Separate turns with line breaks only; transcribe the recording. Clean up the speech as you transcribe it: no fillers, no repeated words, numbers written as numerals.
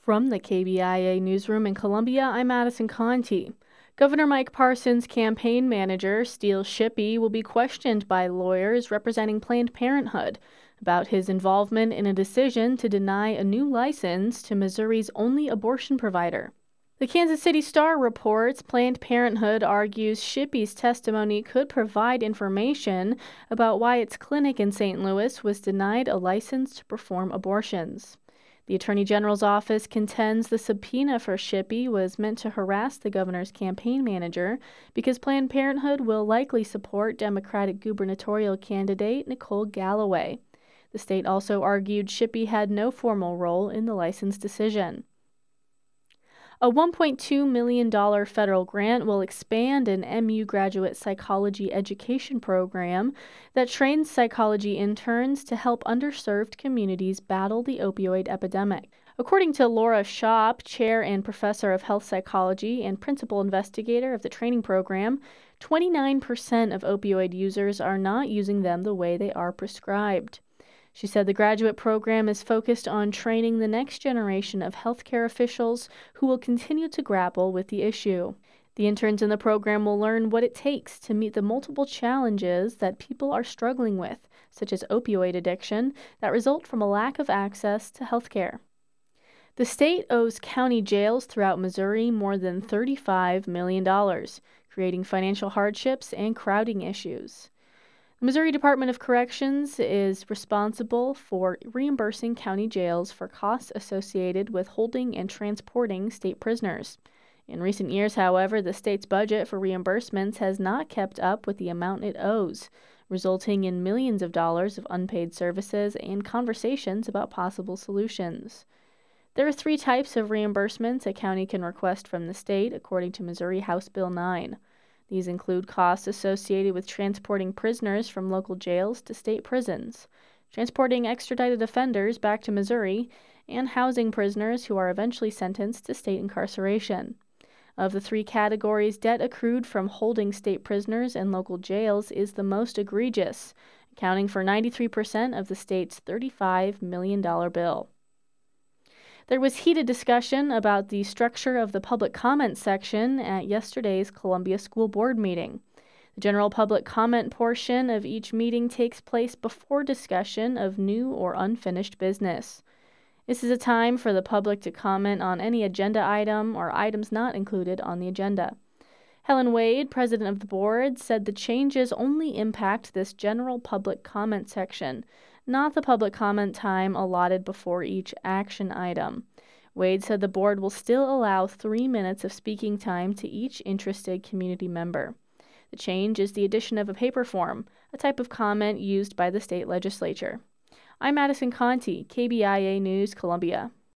From the KBIA newsroom in Columbia, I'm Madison Conti. Governor Mike Parson's campaign manager, Steele Shippey, will be questioned by lawyers representing Planned Parenthood about his involvement in a decision to deny a new license to Missouri's only abortion provider. The Kansas City Star reports Planned Parenthood argues Shippey's testimony could provide information about why its clinic in St. Louis was denied a license to perform abortions. The Attorney General's office contends the subpoena for Shippey was meant to harass the governor's campaign manager because Planned Parenthood will likely support Democratic gubernatorial candidate Nicole Galloway. The state also argued Shippey had no formal role in the license decision. A $1.2 million federal grant will expand an MU graduate psychology education program that trains psychology interns to help underserved communities battle the opioid epidemic. According to Laura Schopp, chair and professor of health psychology and principal investigator of the training program, 29% of opioid users are not using them the way they are prescribed. She said the graduate program is focused on training the next generation of healthcare officials who will continue to grapple with the issue. The interns in the program will learn what it takes to meet the multiple challenges that people are struggling with, such as opioid addiction, that result from a lack of access to healthcare. The state owes county jails throughout Missouri more than $35 million, creating financial hardships and crowding issues. The Missouri Department of Corrections is responsible for reimbursing county jails for costs associated with holding and transporting state prisoners. In recent years, however, the state's budget for reimbursements has not kept up with the amount it owes, resulting in millions of dollars of unpaid services and conversations about possible solutions. There are 3 types of reimbursements a county can request from the state, according to Missouri House Bill 9. These include costs associated with transporting prisoners from local jails to state prisons, transporting extradited offenders back to Missouri, and housing prisoners who are eventually sentenced to state incarceration. Of the 3 categories, debt accrued from holding state prisoners in local jails is the most egregious, accounting for 93% of the state's $35 million bill. There was heated discussion about the structure of the public comment section at yesterday's Columbia School Board meeting. The general public comment portion of each meeting takes place before discussion of new or unfinished business. This is a time for the public to comment on any agenda item or items not included on the agenda. Helen Wade, president of the board, said the changes only impact this general public comment section, not the public comment time allotted before each action item. Wade said the board will still allow 3 minutes of speaking time to each interested community member. The change is the addition of a paper form, a type of comment used by the state legislature. I'm Madison Conti, KBIA News, Columbia.